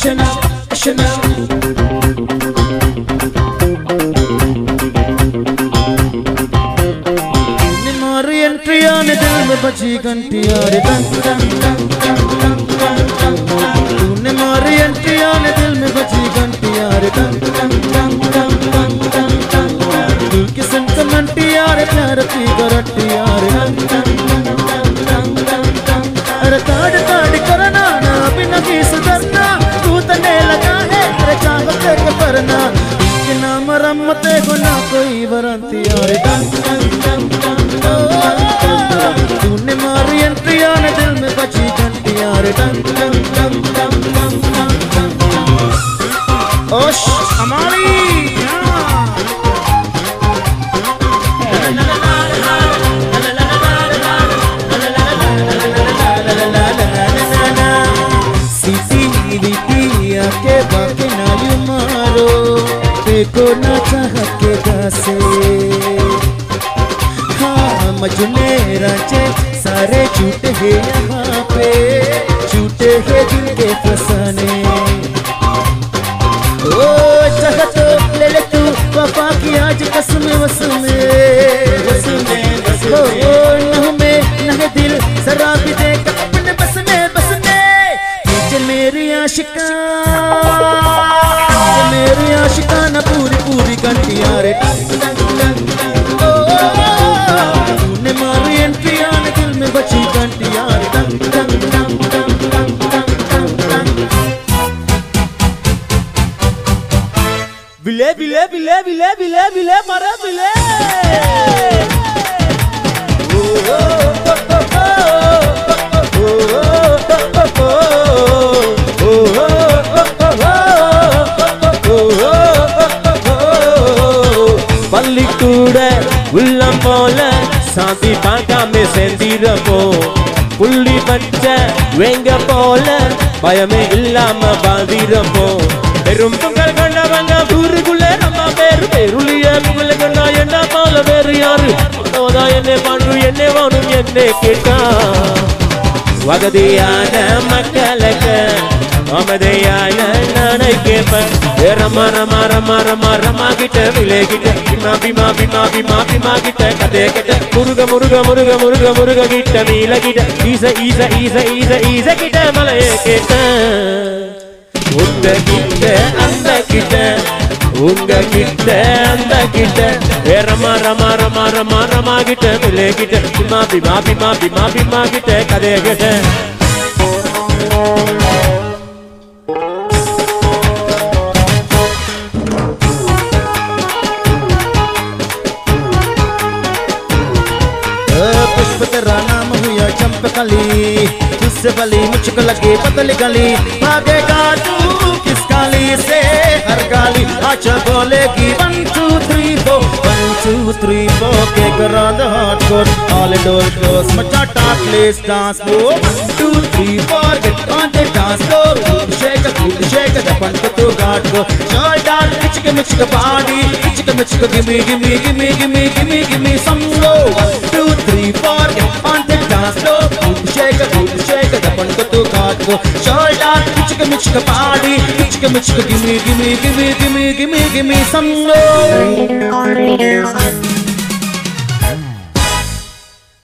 मारी एंट्री आने दिल में बजी घंटी यारे तूने मारी एंट्री आने दिल में बजी घंटी यारे दिल की सेंटिमेंटी यारे प्यार की गारंटी यारे अरे ताड़ ताड़ करना ना बिना की सुधरना तू तने लगा है अरे चाहत के परना के नाम रमते को ना कोई वारंटी यारे तूने मारी एंट्री आने दिल में बची घंटी यारे ओश हमारी के बाके ना यू मारो देखो ना चाह के गासे हाँ मजने रांचे सारे झूठे हैं यहाँ पे झूठे हैं दिल के फसाने ओ चाह तो ले ले तू पापा की आज कसम वसमे ओ न में न दिल शराबी दे अपने बस में मेरी आशिकाना पूरी पूरी घंटी यारे तूने मारी एंट्री आने दिल में बची घंटी यारे बिले बिले बिले बिले बिले बिले मारा बिले பள்ளிக்கூட உள்ளம் போல சாந்தி பார்க்காம செந்திரப்போம் புள்ளி பச்ச வேங்க போல பயமே இல்லாம பாதிரப்போம் பெரும் பொங்கல் கொண்டவங்க ஊருக்குள்ள நம்ம பேரு பேருளிய பொங்கல் கொண்டா என்ன போல வேறு யாரு என்ன பண்ணு என்ன வேணும் என்ன கேட்டா வகதியான மக்களுக்கு அமதையான நானை கேப்பேன் ரமா ரமா ரமா ரமா ரமா கிட்ட விலை கிட்ட பிமா பிமா பிமா பிமா பிமா கிட்ட கதை கிட்ட முருக முருக முருக முருக முருக கிட்ட நீல கிட்ட ஈச ஈச ஈச ஈச ஈச கிட்ட மலையே கேட்ட உங்க கிட்ட அந்த கிட்ட உங்க கிட்ட அந்த கிட்ட ரமா ரமா ரமா ரமா ரமா கிட்ட விலை கிட்ட பிமா பிமா பிமா பிமா பிமா கிட்ட கதை கிட்ட पुष्प तेरा नाम हुआ चंपकली तुझसे भली मुझको लगे पतली गली भागेगा तू किस गाली से हर गाली अच्छा बोलेगी 1 2 3 4 1 2 3 4 के करा the hardcore all door close मचा टाक लेस डांस लो 1 2 3 4 get on the dance floor shake the fun to got go short down chick body chick give me give me some low 1 2 3 4 get on the dance floor shake the fun to got go short down chick body chick give me some low